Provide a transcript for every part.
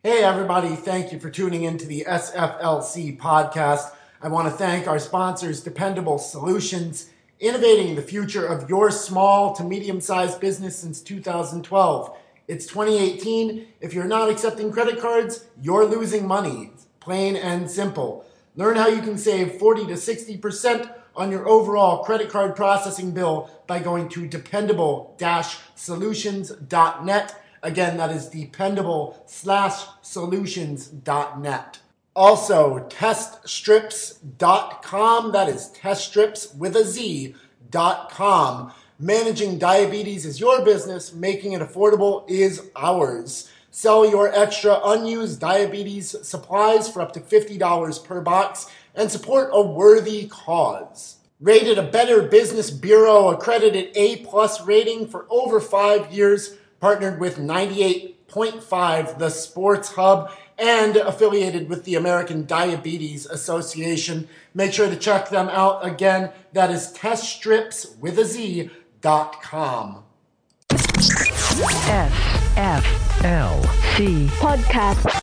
Hey everybody, thank you for tuning into the SFLC podcast. I want to thank our sponsors, Dependable Solutions, innovating the future of your small to medium-sized business since 2012. It's 2018. If you're not accepting credit cards, you're losing money. Plain and simple. Learn how you can save 40 to 60% on your overall credit card processing bill by going to dependable-solutions.net. Again, that is dependable-solutions.net. Also, teststrips.com. That is teststrips with a Z.com. Managing diabetes is your business. Making it affordable is ours. Sell your extra unused diabetes supplies for up to $50 per box and support a worthy cause. Rated a Better Business Bureau accredited A+ rating for over 5 years. Partnered with 98.5 The Sports Hub, and affiliated with the American Diabetes Association. Make sure to check them out again. That is teststripswithaz.com. SFLC Podcast.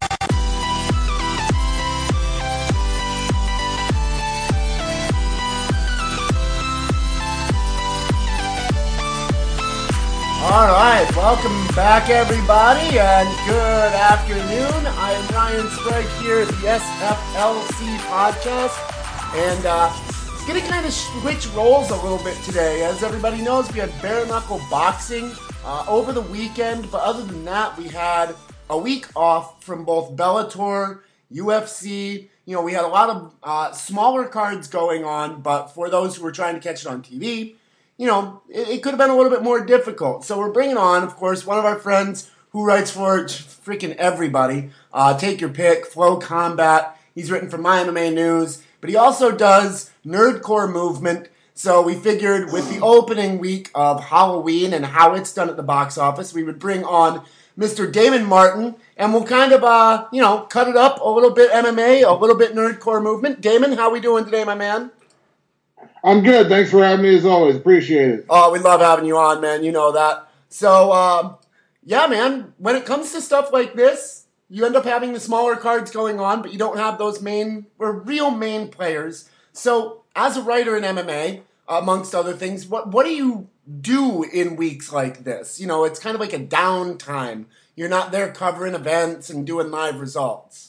All right, welcome back, everybody, and good afternoon. I am Ryan Sprague here at the SFLC podcast, and going to kind of switch roles a little bit today. As everybody knows, we had bare knuckle boxing over the weekend, but other than that, we had a week off from both Bellator, UFC. You know, we had a lot of smaller cards going on, but for those who were trying to catch it on TV, you know, it could have been a little bit more difficult. So we're bringing on, of course, one of our friends who writes for freaking everybody. Take your pick, Flow Combat. He's written for My MMA News, but he also does Nerdcore Movement. So we figured with the opening week of Halloween and how it's done at the box office, we would bring on Mr. Damon Martin, and we'll kind of, cut it up a little bit MMA, a little bit Nerdcore Movement. Damon, how we doing today, my man? I'm good. Thanks for having me as always. Appreciate it. Oh, we love having you on, man. You know that. So, yeah, man, when it comes to stuff like this, you end up having the smaller cards going on, but you don't have those real main players. So, as a writer in MMA, amongst other things, what do you do in weeks like this? You know, it's kind of like a downtime. You're not there covering events and doing live results.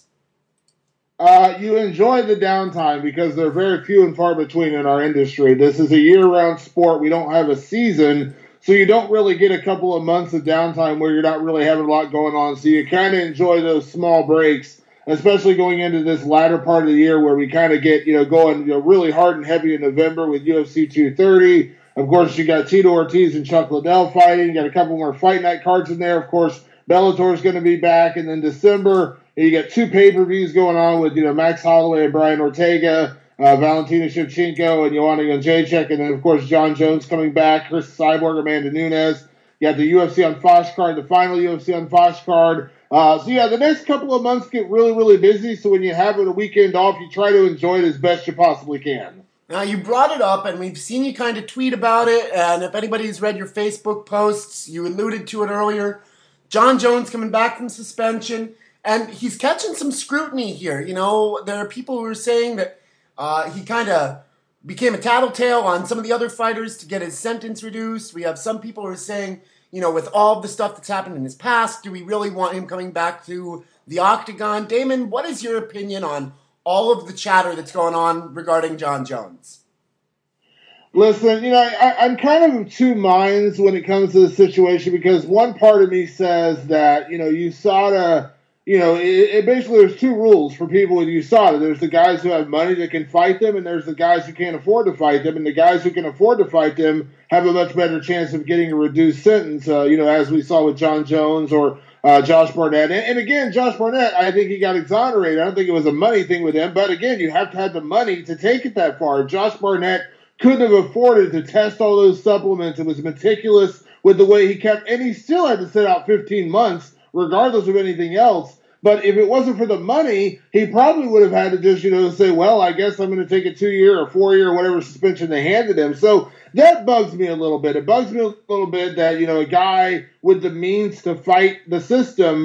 You enjoy the downtime because they're very few and far between in our industry. This is a year-round sport. We don't have a season, so you don't really get a couple of months of downtime where you're not really having a lot going on. So you kind of enjoy those small breaks, especially going into this latter part of the year where we kind of get, going really hard and heavy in November with UFC 230. Of course, you got Tito Ortiz and Chuck Liddell fighting. You got a couple more fight night cards in there. Of course, Bellator is going to be back, and then December. You got 2 pay-per-views going on with, Max Holloway and Brian Ortega, Valentina Shevchenko and Joanna Jędrzejczyk, and then, of course, John Jones coming back, Chris Cyborg, Amanda Nunes. You got the UFC on Fox card, the final UFC on Fox card. The next couple of months get really, really busy, so when you have a weekend off, you try to enjoy it as best you possibly can. Now, you brought it up, and we've seen you kind of tweet about it, and if anybody's read your Facebook posts, you alluded to it earlier. John Jones coming back from suspension. And he's catching some scrutiny here. You know, there are people who are saying that he kind of became a tattletale on some of the other fighters to get his sentence reduced. We have some people who are saying, with all of the stuff that's happened in his past, do we really want him coming back to the octagon? Damon, what is your opinion on all of the chatter that's going on regarding John Jones? Listen, I'm kind of of two minds when it comes to the situation because one part of me says that, USADA... it basically there's 2 rules for people with USADA. There's the guys who have money that can fight them, and there's the guys who can't afford to fight them. And the guys who can afford to fight them have a much better chance of getting a reduced sentence, as we saw with John Jones or Josh Barnett. And again, Josh Barnett, I think he got exonerated. I don't think it was a money thing with him. But again, you have to have the money to take it that far. Josh Barnett couldn't have afforded to test all those supplements. It was meticulous with the way he kept, and he still had to sit out 15 months regardless of anything else. But if it wasn't for the money, he probably would have had to just, say, well, I guess I'm going to take a 2-year or 4-year or whatever suspension they handed him. So that bugs me a little bit. It bugs me a little bit that, a guy with the means to fight the system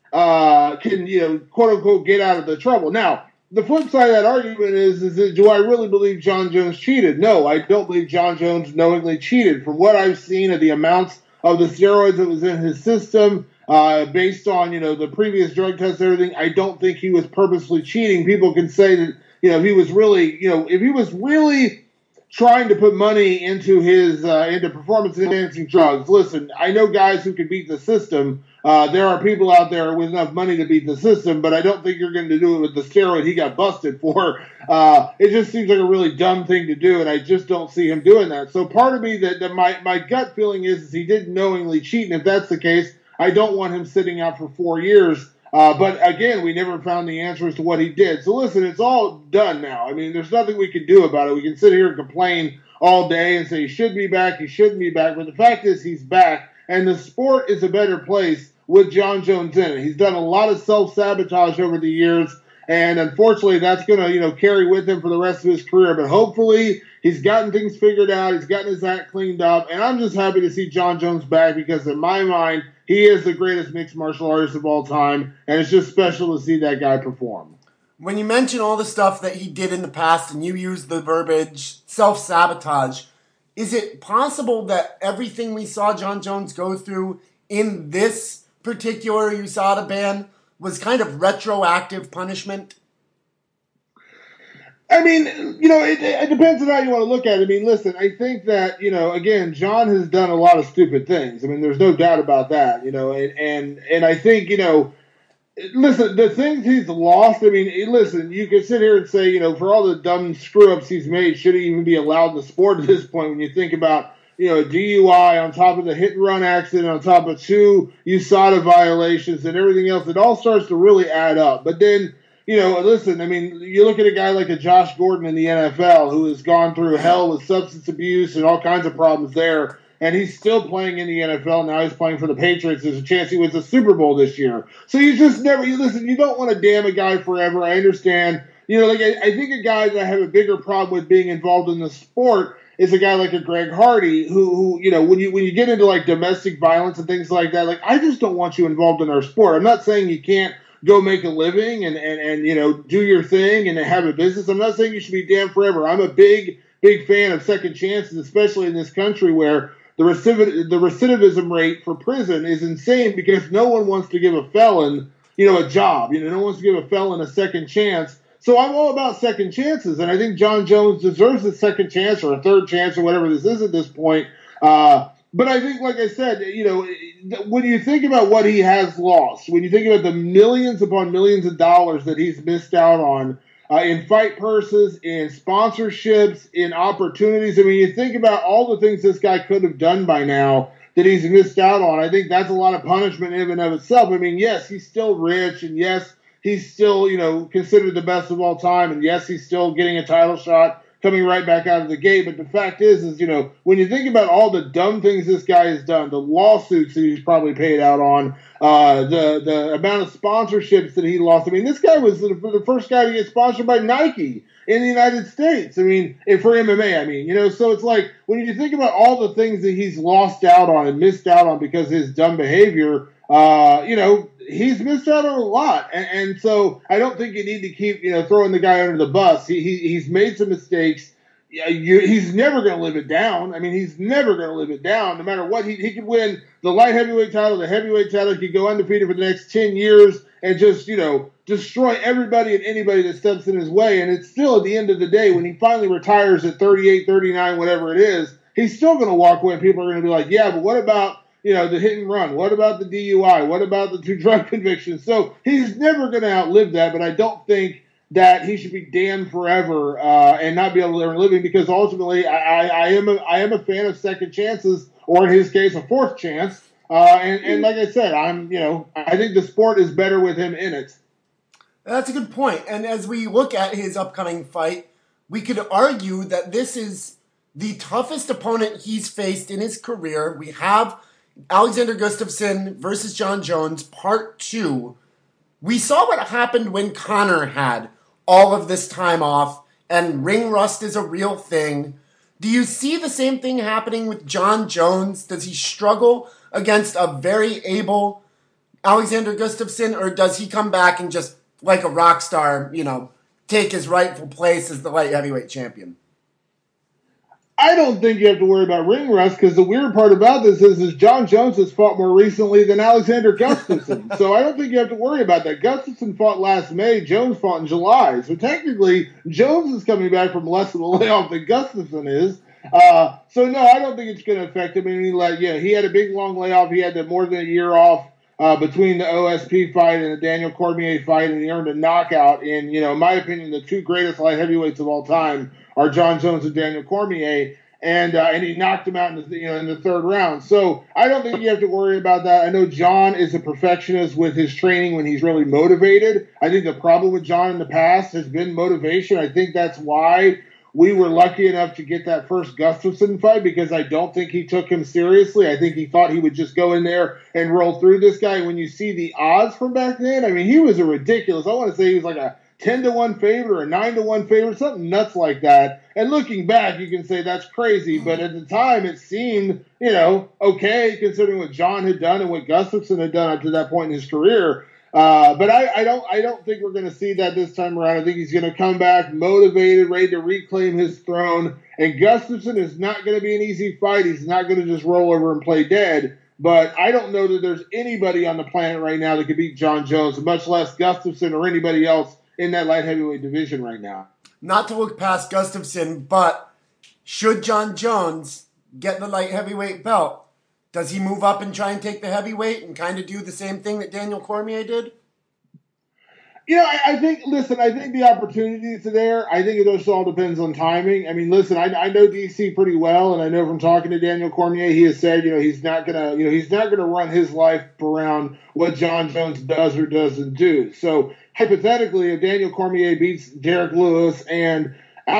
can, quote unquote, get out of the trouble. Now, the flip side of that argument is that do I really believe John Jones cheated? No, I don't believe John Jones knowingly cheated. From what I've seen of the amounts of the steroids that was in his system, based on, the previous drug tests and everything, I don't think he was purposely cheating. People can say that, if he was really, if he was really trying to put money into his into performance-enhancing drugs. Listen, I know guys who can beat the system. There are people out there with enough money to beat the system, but I don't think you're going to do it with the steroid he got busted for. It just seems like a really dumb thing to do, and I just don't see him doing that. So part of me that my gut feeling is he didn't knowingly cheat, and if that's the case, I don't want him sitting out for 4 years. But again, we never found the answer as to what he did. So listen, it's all done now. I mean, there's nothing we can do about it. We can sit here and complain all day and say he should be back, he shouldn't be back. But the fact is he's back, and the sport is a better place with John Jones in it. He's done a lot of self-sabotage over the years, and unfortunately that's going to, carry with him for the rest of his career. But hopefully he's gotten things figured out. He's gotten his act cleaned up, and I'm just happy to see John Jones back because in my mind, he is the greatest mixed martial artist of all time, and it's just special to see that guy perform. When you mention all the stuff that he did in the past and you use the verbiage self-sabotage, is it possible that everything we saw John Jones go through in this particular USADA ban was kind of retroactive punishment? I mean, it depends on how you want to look at it. I mean, listen, I think that, again, John has done a lot of stupid things. I mean, there's no doubt about that, and I think, listen, the things he's lost, I mean, listen, you can sit here and say, for all the dumb screw-ups he's made, should he even be allowed in the sport at this point when you think about, a DUI on top of the hit-and-run accident, on top of 2 USADA violations and everything else, it all starts to really add up. But then, listen, I mean, you look at a guy like a Josh Gordon in the NFL who has gone through hell with substance abuse and all kinds of problems there, and he's still playing in the NFL. Now he's playing for the Patriots. There's a chance he wins the Super Bowl this year. So you just never, listen, you don't want to damn a guy forever. I understand. I think a guy that I have a bigger problem with being involved in the sport is a guy like a Greg Hardy who when you get into like domestic violence and things like that, like I just don't want you involved in our sport. I'm not saying you can't go make a living and do your thing and have a business. I'm not saying you should be damned forever. I'm a big fan of second chances, especially in this country where the recidivism rate for prison is insane because no one wants to give a felon, a job. No one wants to give a felon a second chance. So I'm all about second chances, and I think John Jones deserves a second chance or a third chance or whatever this is at this point. But I think, like I said, when you think about what he has lost, when you think about the millions upon millions of dollars that he's missed out on in fight purses, in sponsorships, in opportunities, I mean, you think about all the things this guy could have done by now that he's missed out on. I think that's a lot of punishment in and of itself. I mean, yes, he's still rich, and yes, he's still, considered the best of all time, and yes, he's still getting a title shot coming right back out of the gate. But the fact is, when you think about all the dumb things this guy has done, the lawsuits that he's probably paid out on, the amount of sponsorships that he lost. I mean, this guy was the first guy to get sponsored by Nike in the United States. I mean, for MMA, so it's like when you think about all the things that he's lost out on and missed out on because of his dumb behavior, he's missed out on a lot. And so I don't think you need to keep, throwing the guy under the bus. He's made some mistakes. He's never going to live it down. I mean, he's never going to live it down. No matter what, he could win the light heavyweight title, the heavyweight title. He could go undefeated for the next 10 years and just, destroy everybody and anybody that steps in his way. And it's still, at the end of the day, when he finally retires at 38, 39, whatever it is, he's still going to walk away and people are going to be like, yeah, but what about, the hit and run? What about the DUI? What about the 2 drug convictions? So he's never going to outlive that, but I don't think that he should be damned forever and not be able to earn a living because ultimately I am a fan of second chances, or in his case, a fourth chance. And like I said, I think the sport is better with him in it. That's a good point. And as we look at his upcoming fight, we could argue that this is the toughest opponent he's faced in his career. We have Alexander Gustafsson versus John Jones, part 2. We saw what happened when Conor had all of this time off, and ring rust is a real thing. Do you see the same thing happening with John Jones? Does he struggle against a very able Alexander Gustafsson, or does he come back and just, like a rock star, take his rightful place as the light heavyweight champion? I don't think you have to worry about ring rust because the weird part about this is John Jones has fought more recently than Alexander Gustafsson. So I don't think you have to worry about that. Gustafsson fought last May. Jones fought in July. So technically, Jones is coming back from less of a layoff than Gustafsson is. So no, I don't think it's going to affect him. I mean, he had a big long layoff. He had more than a year off between the OSP fight and the Daniel Cormier fight, and he earned a knockout. And in my opinion, the two greatest light heavyweights of all time are John Jones and Daniel Cormier, and he knocked him out in the third round. So I don't think you have to worry about that. I know John is a perfectionist with his training when he's really motivated. I think the problem with John in the past has been motivation. I think that's why we were lucky enough to get that first Gustafsson fight, because I don't think he took him seriously. I think he thought he would just go in there and roll through this guy. When you see the odds from back then, I mean, he was a ridiculous. I want to say he was like a 10-1 favorite or a 9-1 favorite, something nuts like that. And looking back, you can say that's crazy, but at the time it seemed, okay, considering what John had done and what Gustafsson had done up to that point in his career. But I don't think we're going to see that this time around. I think he's going to come back motivated, ready to reclaim his throne. And Gustafsson is not going to be an easy fight. He's not going to just roll over and play dead. But I don't know that there's anybody on the planet right now that could beat John Jones, much less Gustafsson or anybody else in that light heavyweight division right now. Not to look past Gustafsson, but should John Jones get the light heavyweight belt, does he move up and try and take the heavyweight and kind of do the same thing that Daniel Cormier did? I think the opportunities are there. I think it just all depends on timing. I mean, listen, I know DC pretty well, and I know from talking to Daniel Cormier, he has said, he's not gonna run his life around what John Jones does or doesn't do. So hypothetically, if Daniel Cormier beats Derek Lewis and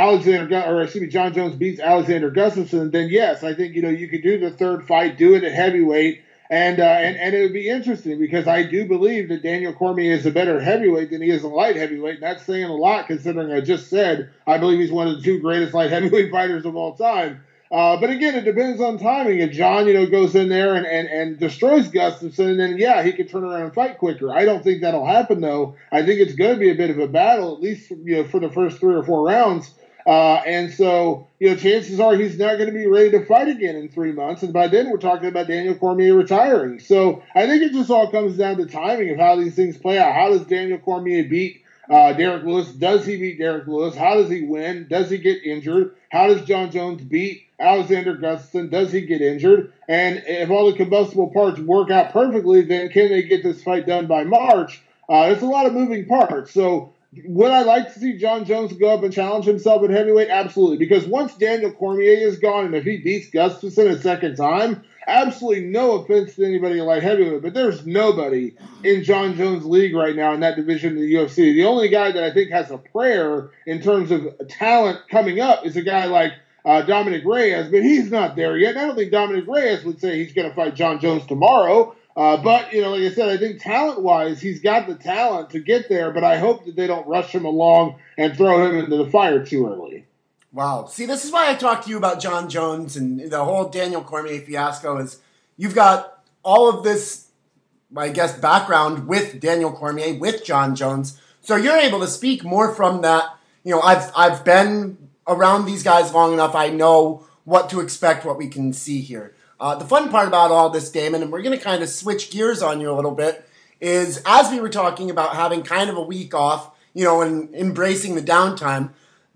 John Jones beats Alexander Gustafsson, then yes, I think you could do the third fight, do it at heavyweight. And it would be interesting because I do believe that Daniel Cormier is a better heavyweight than he is a light heavyweight. And that's saying a lot considering I just said I believe he's one of the two greatest light heavyweight fighters of all time. But again, it depends on timing. If John, goes in there and destroys Gustafsson, then yeah, he could turn around and fight quicker. I don't think that'll happen though. I think it's going to be a bit of a battle, at least for the first 3 or 4 rounds. And so, chances are he's not going to be ready to fight again in 3 months. And by then we're talking about Daniel Cormier retiring. So I think it just all comes down to timing of how these things play out. How does Daniel Cormier beat Derek Lewis? Does he beat Derek Lewis? How does he win? Does he get injured? How does John Jones beat Alexander Gustafsson? Does he get injured? And if all the combustible parts work out perfectly, then can they get this fight done by March? There's a lot of moving parts. So would I like to see John Jones go up and challenge himself at heavyweight? Absolutely. Because once Daniel Cormier is gone, and if he beats Gustafsson a second time, absolutely no offense to anybody like heavyweight, but there's nobody in John Jones' league right now in that division of the UFC. The only guy that I think has a prayer in terms of talent coming up is a guy like Dominic Reyes, but he's not there yet. And I don't think Dominic Reyes would say he's going to fight John Jones tomorrow. But, like I said, I think talent-wise, he's got the talent to get there, but I hope that they don't rush him along and throw him into the fire too early. Wow. See, this is why I talked to you about John Jones and the whole Daniel Cormier fiasco is you've got all of this, I guess, background with Daniel Cormier, with John Jones, so you're able to speak more from that. I've been around these guys long enough. I know what to expect, what we can see here. The fun part about all this, Damon, and we're going to kind of switch gears on you a little bit, is as we were talking about having kind of a week off, and embracing the downtime,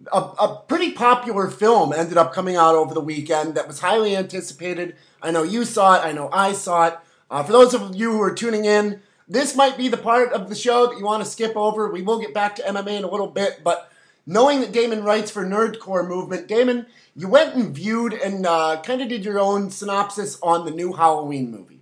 a pretty popular film ended up coming out over the weekend that was highly anticipated. I know you saw it. I know I saw it. For those of you who are tuning in, this might be the part of the show that you want to skip over. We will get back to MMA in a little bit, but knowing that Damon writes for Nerdcore Movement, Damon, you went and viewed and kind of did your own synopsis on the new Halloween movie.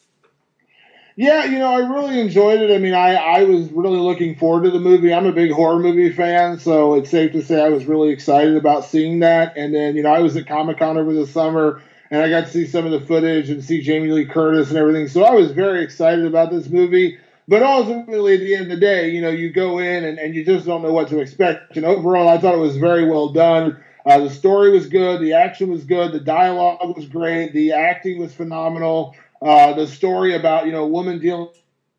Yeah, I really enjoyed it. I mean, I was really looking forward to the movie. I'm a big horror movie fan, so it's safe to say I was really excited about seeing that. And then, I was at Comic-Con over the summer, and I got to see some of the footage and see Jamie Lee Curtis and everything. So I was very excited about this movie. But ultimately, at the end of the day, you go in and you just don't know what to expect. And overall, I thought it was very well done. The story was good. The action was good. The dialogue was great. The acting was phenomenal. The story about, a woman dealing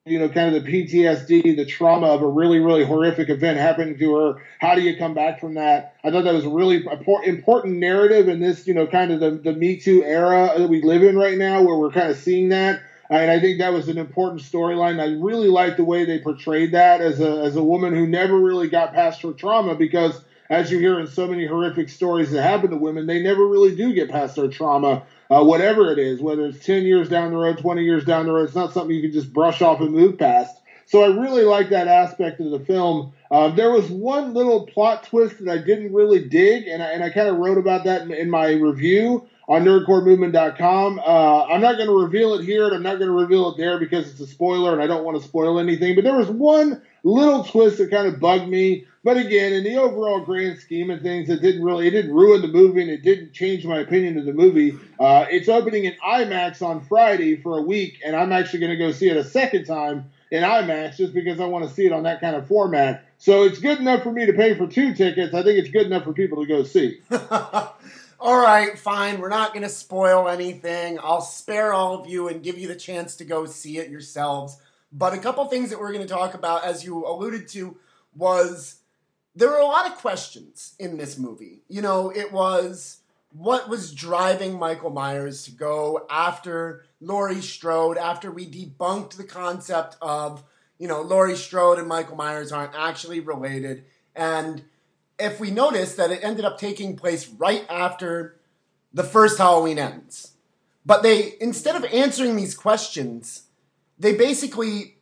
kind of the PTSD, the trauma of a really, really horrific event happening to her. How do you come back from that? I thought that was a really important narrative in this, kind of the Me Too era that we live in right now, where we're kind of seeing that. And I think that was an important storyline. I really liked the way they portrayed that as a woman who never really got past her trauma, because as you hear in so many horrific stories that happen to women, they never really do get past their trauma, whatever it is, whether it's 10 years down the road, 20 years down the road. It's not something you can just brush off and move past. So I really like that aspect of the film. There was one little plot twist that I didn't really dig, and I kind of wrote about that in my review on nerdcoremovement.com. I'm not going to reveal it here, and I'm not going to reveal it there because it's a spoiler, and I don't want to spoil anything. But there was one little twist that kind of bugged me. But again, in the overall grand scheme of things, it didn't ruin the movie, and it didn't change my opinion of the movie. It's opening in IMAX on Friday for a week, and I'm actually going to go see it a second time in IMAX just because I want to see it on that kind of format. So it's good enough for me to pay for 2 tickets. I think it's good enough for people to go see. All right, fine. We're not going to spoil anything. I'll spare all of you and give you the chance to go see it yourselves. But a couple things that we're going to talk about, as you alluded to, was there were a lot of questions in this movie. It was what was driving Michael Myers to go after Laurie Strode after we debunked the concept of, Laurie Strode and Michael Myers aren't actually related. And if we notice that it ended up taking place right after the first Halloween Ends. But instead of answering these questions, they basically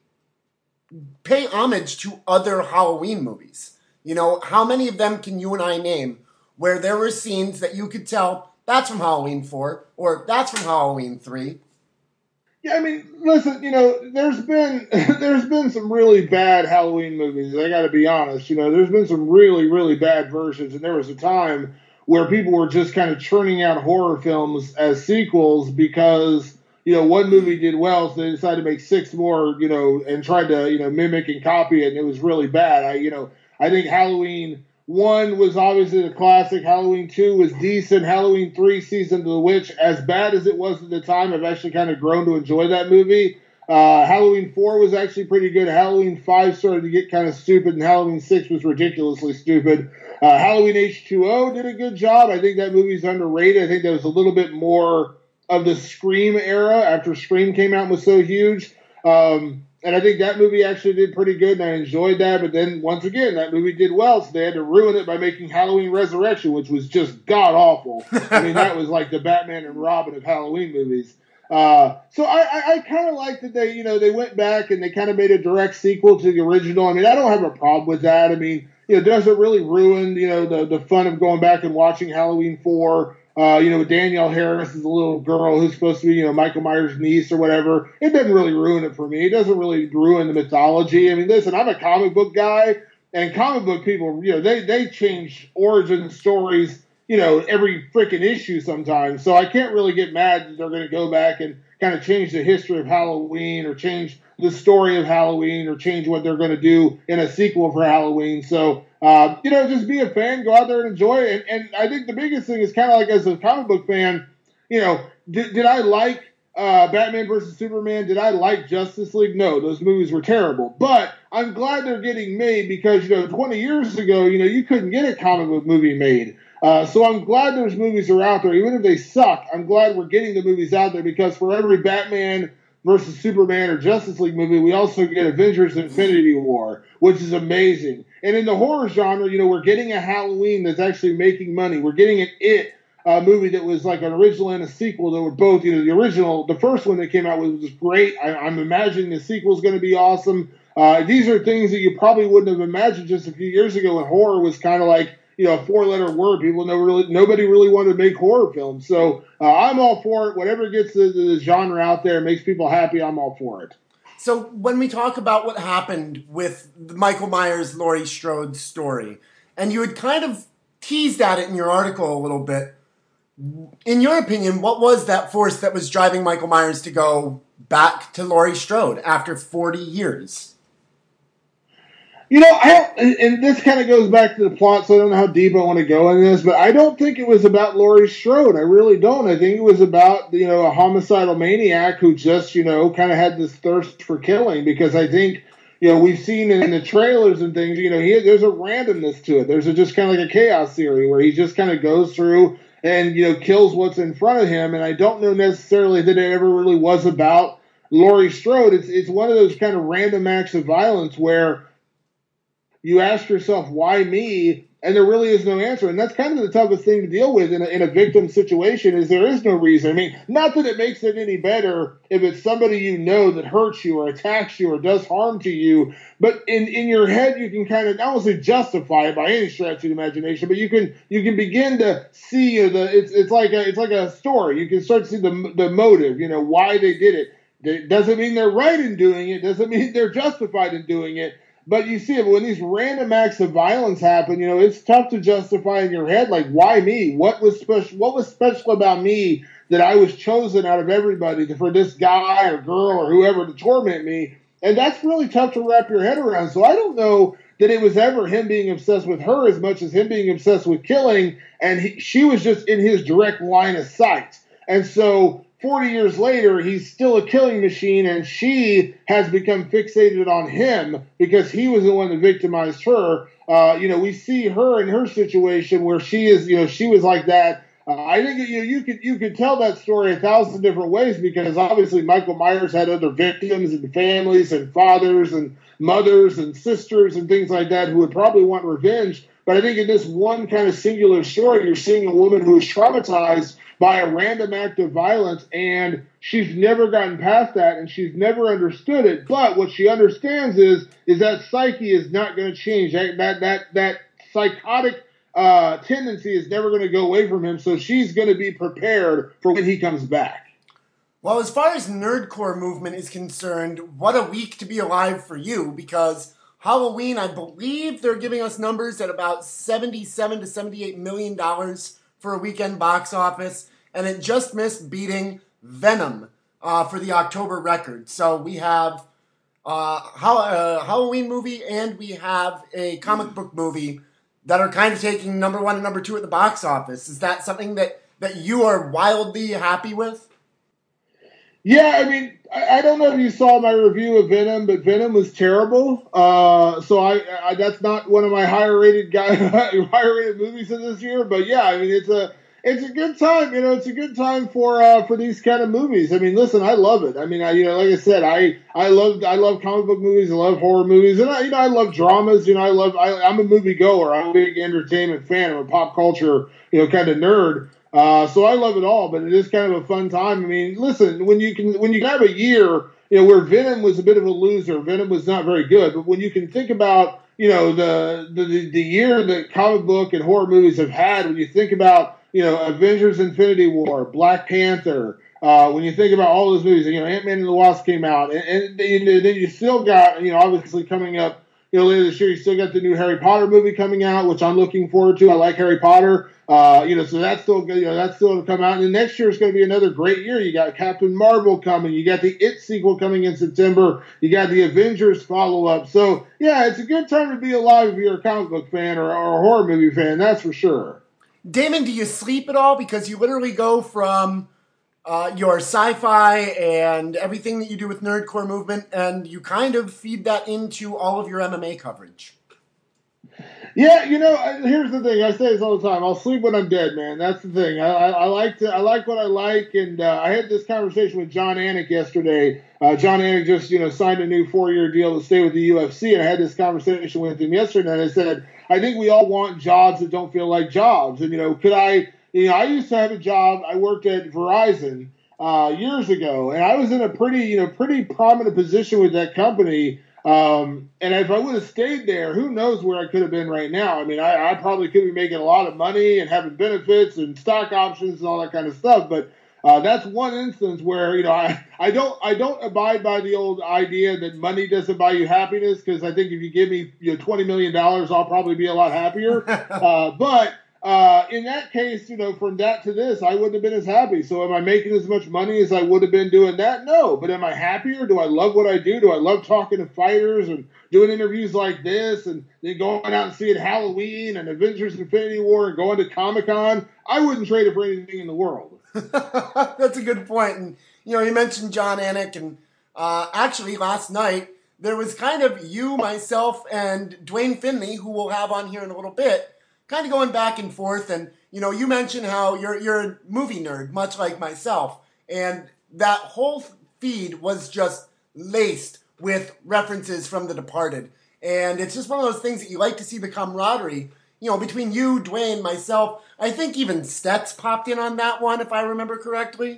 pay homage to other Halloween movies. How many of them can you and I name where there were scenes that you could tell that's from Halloween 4 or that's from Halloween 3? Yeah, I mean, listen, there's been some really bad Halloween movies. I got to be honest. There's been some really, really bad versions, and there was a time where people were just kind of churning out horror films as sequels because one movie did well, so they decided to make 6 more, and tried to mimic and copy it, and it was really bad. I think Halloween 1 was obviously the classic. Halloween 2 was decent. Halloween 3, Season of the Witch, as bad as it was at the time, I've actually kind of grown to enjoy that movie. Halloween 4 was actually pretty good. Halloween 5 started to get kind of stupid, and Halloween 6 was ridiculously stupid. Halloween H2O did a good job. I think that movie's underrated. I think that was a little bit more of the Scream era after Scream came out and was so huge. And I think that movie actually did pretty good, and I enjoyed that. But then, once again, that movie did well, so they had to ruin it by making Halloween Resurrection, which was just god-awful. I mean, that was like the Batman and Robin of Halloween movies. So I kind of like that they went back and they kind of made a direct sequel to the original. I mean, I don't have a problem with that. I mean, does it really ruin, the fun of going back and watching Halloween 4? Danielle Harris is a little girl who's supposed to be, Michael Myers' niece or whatever. It doesn't really ruin it for me. It doesn't really ruin the mythology. I mean, listen, I'm a comic book guy, and comic book people, they change origin stories, every freaking issue sometimes. So I can't really get mad that they're going to go back and kind of change the history of Halloween or change the story of Halloween or change what they're going to do in a sequel for Halloween. So, just be a fan, go out there and enjoy it. And I think the biggest thing is kind of like as a comic book fan, did I like Batman versus Superman? Did I like Justice League? No, those movies were terrible. But I'm glad they're getting made because, 20 years ago, you couldn't get a comic book movie made. So I'm glad those movies are out there. Even if they suck, I'm glad we're getting the movies out there because for every Batman versus Superman or Justice League movie, we also get Avengers Infinity War, which is amazing. And in the horror genre, we're getting a Halloween that's actually making money. We're getting an It movie that was like an original and a sequel that were both, the original, the first one that came out was great. I'm imagining the sequel is going to be awesome. These are things that you probably wouldn't have imagined just a few years ago when horror was kind of like, a 4-letter word. Nobody really wanted to make horror films. So I'm all for it. Whatever gets the genre out there, makes people happy, I'm all for it. So when we talk about what happened with the Michael Myers, Laurie Strode story, and you had kind of teased at it in your article a little bit, in your opinion, what was that force that was driving Michael Myers to go back to Laurie Strode after 40 years? and this kind of goes back to the plot, so I don't know how deep I want to go in this, but I don't think it was about Laurie Strode. I really don't. I think it was about, a homicidal maniac who just, kind of had this thirst for killing, because I think, we've seen in the trailers and things, there's a randomness to it. There's just kind of like a chaos theory where he just kind of goes through and, kills what's in front of him. And I don't know necessarily that it ever really was about Laurie Strode. It's one of those kind of random acts of violence where you ask yourself, why me? And there really is no answer. And that's kind of the toughest thing to deal with in a victim situation, is there is no reason. I mean, not that it makes it any better if it's somebody that hurts you or attacks you or does harm to you. But in your head, you can kind of, not only justify it by any stretch of the imagination, but you can begin to see it's like a story. You can start to see the motive, why they did it. It doesn't mean they're right in doing it. Doesn't mean they're justified in doing it. But you see it when these random acts of violence happen. It's tough to justify in your head, like, why me? What was special about me that I was chosen out of everybody for this guy or girl or whoever to torment me? And that's really tough to wrap your head around. So I don't know that it was ever him being obsessed with her as much as him being obsessed with killing, and she was just in his direct line of sight. And so 40 years later, he's still a killing machine, and she has become fixated on him because he was the one that victimized her. We see her in her situation where she is, she was like that. I think you could tell that story 1,000 different ways, because obviously Michael Myers had other victims and families and fathers and mothers and sisters and things like that who would probably want revenge. But I think in this one kind of singular story, you're seeing a woman who is traumatized by a random act of violence, and she's never gotten past that, and she's never understood it. But what she understands is that psyche is not going to change. That psychotic tendency is never going to go away from him, so she's going to be prepared for when he comes back. Well, as far as Nerdcore movement is concerned, what a week to be alive for you, because Halloween, I believe they're giving us numbers at about $77 to $78 million for a weekend box office, and it just missed beating Venom for the October record. So we have a Halloween movie and we have a comic book movie that are kind of taking number one and number two at the box office. Is that something that you are wildly happy with? Yeah, I mean, I don't know if you saw my review of Venom, but Venom was terrible. So I that's not one of my higher rated movies of this year. But yeah, I mean, it's a good time. It's a good time for these kind of movies. I mean, listen, I love it. I mean, like I said, I love comic book movies. I love horror movies, and I love dramas. I'm a movie goer. I'm a big entertainment fan. I'm a pop culture kind of nerd. So I love it all, but it is kind of a fun time. I mean, listen, when you have a year, where Venom was a bit of a loser, Venom was not very good, but when you can think about, the year that comic book and horror movies have had, when you think about, Avengers Infinity War, Black Panther, when you think about all those movies, Ant-Man and the Wasp came out, and then you still got, obviously coming up, later this year, you still got the new Harry Potter movie coming out, which I'm looking forward to. I like Harry Potter. So that's still to come out. And then next year is going to be another great year. You got Captain Marvel coming. You got the It sequel coming in September. You got the Avengers follow-up. So, yeah, it's a good time to be alive if you're a comic book fan or a horror movie fan. That's for sure. Damon, do you sleep at all? Because you literally go from your sci-fi and everything that you do with Nerdcore movement, and you kind of feed that into all of your MMA coverage. Yeah, here's the thing. I say this all the time. I'll sleep when I'm dead, man. That's the thing. I like what I like, and I had this conversation with John Anik yesterday. John Anik just, signed a new 4-year deal to stay with the UFC, and I had this conversation with him yesterday, and I said, I think we all want jobs that don't feel like jobs. And, I used to have a job. I worked at Verizon years ago, and I was in a pretty prominent position with that company. And if I would have stayed there, who knows where I could have been right now. I mean, I probably could be making a lot of money and having benefits and stock options and all that kind of stuff. But that's one instance where, I don't abide by the old idea that money doesn't buy you happiness, because I think if you give me $20 million, I'll probably be a lot happier. But In that case, from that to this, I wouldn't have been as happy. So am I making as much money as I would have been doing that? No. But am I happier? Do I love what I do? Do I love talking to fighters and doing interviews like this and then going out and seeing Halloween and Avengers Infinity War and going to Comic-Con? I wouldn't trade it for anything in the world. That's a good point. And, you mentioned Jon Anik, and actually last night there was kind of you, myself, and Dwayne Finley, who we'll have on here in a little bit, kind of going back and forth. And, you mentioned how you're a movie nerd, much like myself. And that whole feed was just laced with references from The Departed. And it's just one of those things that you like to see the camaraderie, between you, Dwayne, myself. I think even Stets popped in on that one, if I remember correctly.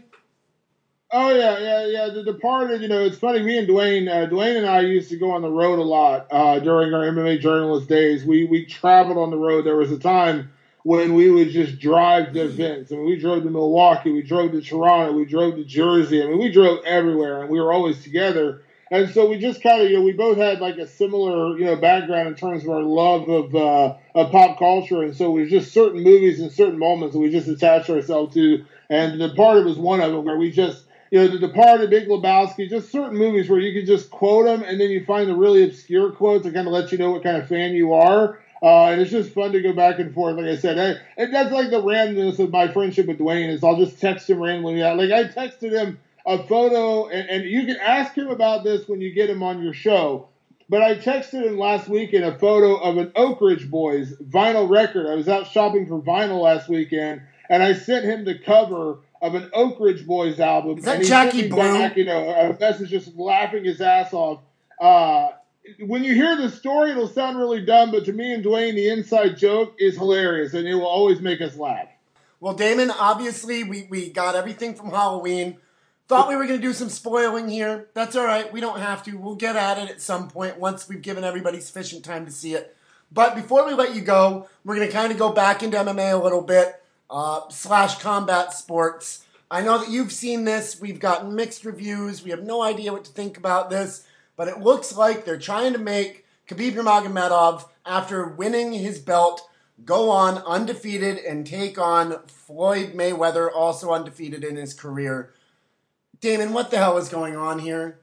Oh, yeah. The Departed, it's funny. Me and Dwayne and I used to go on the road a lot during our MMA journalist days. We traveled on the road. There was a time when we would just drive to events. I mean, we drove to Milwaukee. We drove to Toronto. We drove to Jersey. I mean, we drove everywhere, and we were always together. And so we just kind of, we both had like a similar, background in terms of our love of pop culture. And so there's just certain movies and certain moments that we just attached ourselves to. And The Departed was one of them where we just, The Departed, Big Lebowski, just certain movies where you could just quote them and then you find the really obscure quotes that kind of let you know what kind of fan you are. And it's just fun to go back and forth. Like I said, and that's like the randomness of my friendship with Dwayne is I'll just text him randomly. Like I texted him a photo, and you can ask him about this when you get him on your show. But I texted him last weekend a photo of an Oak Ridge Boys vinyl record. I was out shopping for vinyl last weekend, and I sent him the cover of an Oak Ridge Boys album. Is that and he Jackie sent me Blue? back, a message just laughing his ass off. When you hear the story, it'll sound really dumb, but to me and Dwayne, the inside joke is hilarious, and it will always make us laugh. Well, Damon, obviously we got everything from Halloween. Thought we were going to do some spoiling here. That's all right. We don't have to. We'll get at it at some point once we've given everybody sufficient time to see it. But before we let you go, we're going to kind of go back into MMA a little bit, / combat sports. I know that you've seen this. We've gotten mixed reviews. We have no idea what to think about this. But it looks like they're trying to make Khabib Nurmagomedov, after winning his belt, go on undefeated and take on Floyd Mayweather, also undefeated in his career. Damon, what the hell is going on here?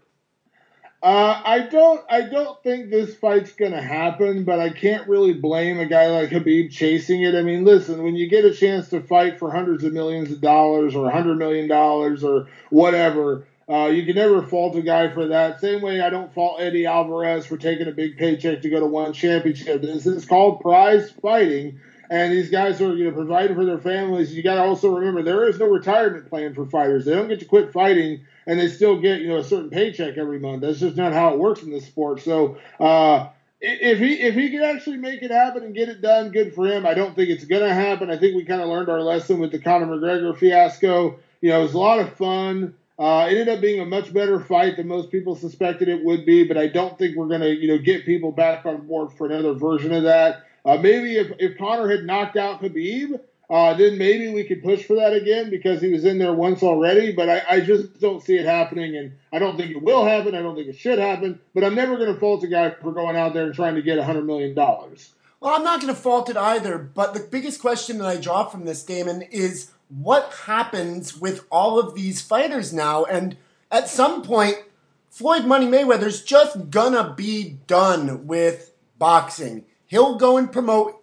I don't think this fight's gonna happen, but I can't really blame a guy like Khabib chasing it. I mean, listen, when you get a chance to fight for hundreds of millions of dollars or $100 million or whatever, you can never fault a guy for that. Same way I don't fault Eddie Alvarez for taking a big paycheck to go to one championship. This is called prize fighting. And these guys are, providing for their families. You got to also remember there is no retirement plan for fighters. They don't get to quit fighting, and they still get, a certain paycheck every month. That's just not how it works in this sport. So if he can actually make it happen and get it done, good for him. I don't think it's going to happen. I think we kind of learned our lesson with the Conor McGregor fiasco. It was a lot of fun. It ended up being a much better fight than most people suspected it would be, but I don't think we're going to, get people back on board for another version of that. Maybe if Conor had knocked out Khabib, then maybe we could push for that again because he was in there once already. But I just don't see it happening, and I don't think it will happen. I don't think it should happen. But I'm never going to fault a guy for going out there and trying to get $100 million. Well, I'm not going to fault it either. But the biggest question that I draw from this, Damon, is what happens with all of these fighters now? And at some point, Floyd Money Mayweather's just gonna be done with boxing. He'll go and promote,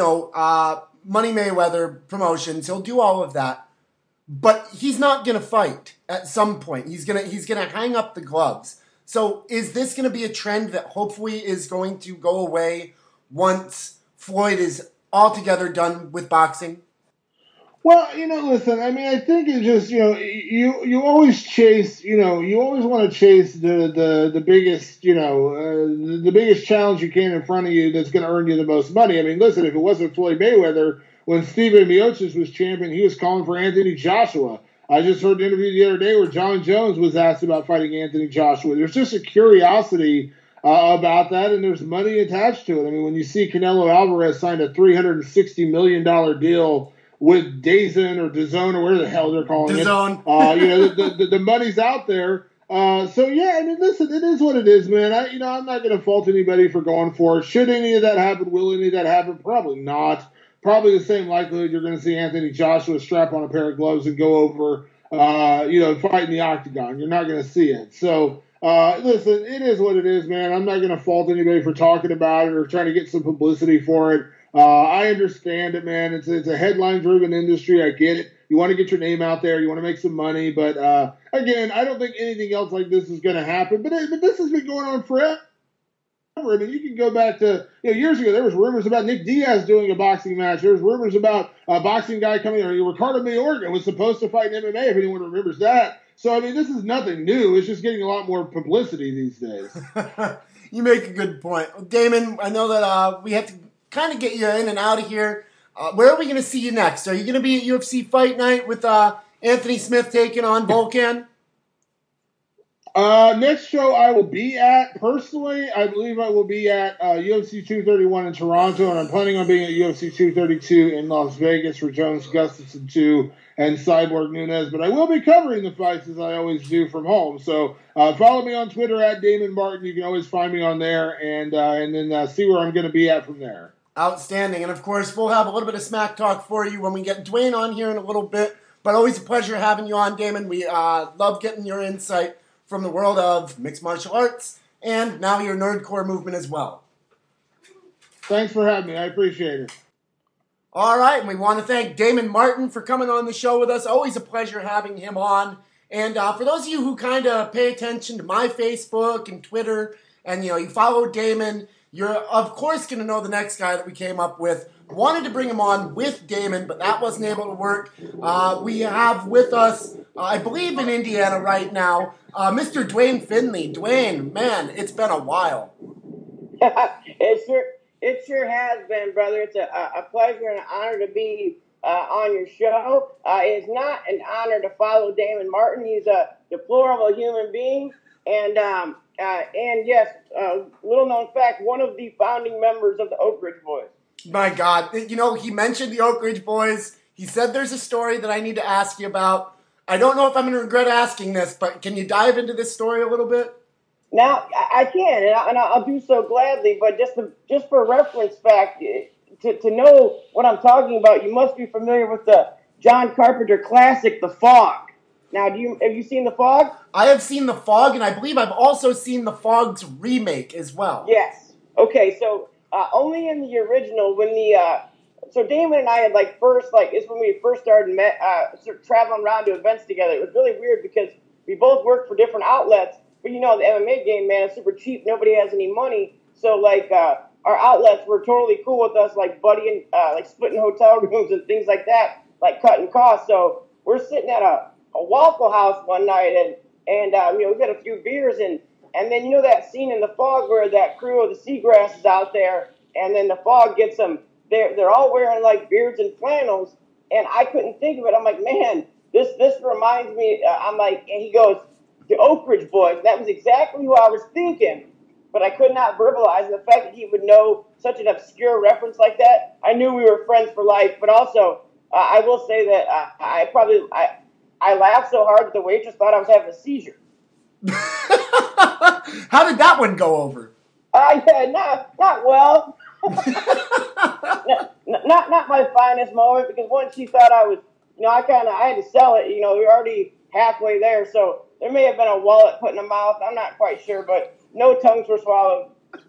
Money Mayweather promotions. He'll do all of that. But he's not going to fight at some point. He's going to hang up the gloves. So is this going to be a trend that hopefully is going to go away once Floyd is altogether done with boxing? Well, listen, I mean, I think it's just, you always chase, you always want to chase the biggest, the biggest challenge you can in front of you that's going to earn you the most money. I mean, listen, if it wasn't Floyd Mayweather, when Steven Miocic was champion, he was calling for Anthony Joshua. I just heard an interview the other day where John Jones was asked about fighting Anthony Joshua. There's just a curiosity about that, and there's money attached to it. I mean, when you see Canelo Alvarez signed a $360 million deal with DAZN or DAZN or whatever the hell they're calling DAZN. it. The money's out there. So yeah, I mean, listen, it is what it is, man. I'm not going to fault anybody for going for it. Should any of that happen? Will any of that happen? Probably not. probably the same likelihood you're going to see Anthony Joshua strap on a pair of gloves and go over, fight in the octagon. You're not going to see it. So, listen, it is what it is, man. I'm not going to fault anybody for talking about it or trying to get some publicity for it. I understand it, man. It's a headline-driven industry. I get it. You want to get your name out there. You want to make some money. But, again, I don't think anything else like this is going to happen. But this has been going on forever. I mean, you can go back to years ago. There was rumors about Nick Diaz doing a boxing match. There was rumors about a boxing guy coming. Or Ricardo Mayorga was supposed to fight in MMA. If anyone remembers that. So I mean, this is nothing new. It's just getting a lot more publicity these days. You make a good point, Damon. I know that we have to kind of get you in and out of here. Where are we going to see you next? Are you going to be at UFC Fight Night with Anthony Smith taking on Volkan? Next show I will be at, personally, I believe I will be at UFC 231 in Toronto, and I'm planning on being at UFC 232 in Las Vegas for Jones Gustafsson 2 and Cyborg Nunez, but I will be covering the fights as I always do from home. So follow me on Twitter at Damon Martin. You can always find me on there, and then see where I'm going to be at from there. Outstanding. And, of course, we'll have a little bit of smack talk for you when we get Dwayne on here in a little bit, but always a pleasure having you on, Damon. We love getting your insight from the world of mixed martial arts, and now your nerdcore movement as well. Thanks for having me. I appreciate it. All right, and we want to thank Damon Martin for coming on the show with us. Always a pleasure having him on. And for those of you who kind of pay attention to my Facebook and Twitter, and you follow Damon, you're of course going to know the next guy that we came up with. Wanted to bring him on with Damon, but that wasn't able to work. We have with us, I believe in Indiana right now, Mr. Dwayne Finley. Dwayne, man, it's been a while. It sure has been, brother. It's a pleasure and an honor to be on your show. It's not an honor to follow Damon Martin. He's a deplorable human being. And yes, little known fact, one of the founding members of the Oak Ridge Boys. My God. He mentioned the Oak Ridge Boys. He said there's a story that I need to ask you about. I don't know if I'm going to regret asking this, but can you dive into this story a little bit? Now, I can, and I'll do so gladly, but just for reference fact, to know what I'm talking about, you must be familiar with the John Carpenter classic, The Fog. Now, have you seen The Fog? I have seen The Fog, and I believe I've also seen The Fog's remake as well. Yes. Okay, so only in the original, when so Damon and I had it's when we first started traveling around to events together. It was really weird because we both worked for different outlets, but the MMA game, man, is super cheap. Nobody has any money, so our outlets were totally cool with us, buddying, splitting hotel rooms and things like that, cutting costs. So we're sitting at a Waffle House one night, and we had a few beers, and then that scene in The Fog where that crew of the Seagrass is out there, and then The Fog gets them. They're all wearing beards and flannels, and I couldn't think of it. I'm like, man, this reminds me. And he goes, the Oak Ridge Boys. That was exactly who I was thinking, but I could not verbalize. And the fact that he would know such an obscure reference like that, I knew we were friends for life. But also, I will say that I laughed so hard that the waitress thought I was having a seizure. How did that one go over? Not well. not my finest moment, because once she thought I was, I had to sell it. We were already halfway there, so there may have been a wallet put in the mouth. I'm not quite sure, but no tongues were swallowed.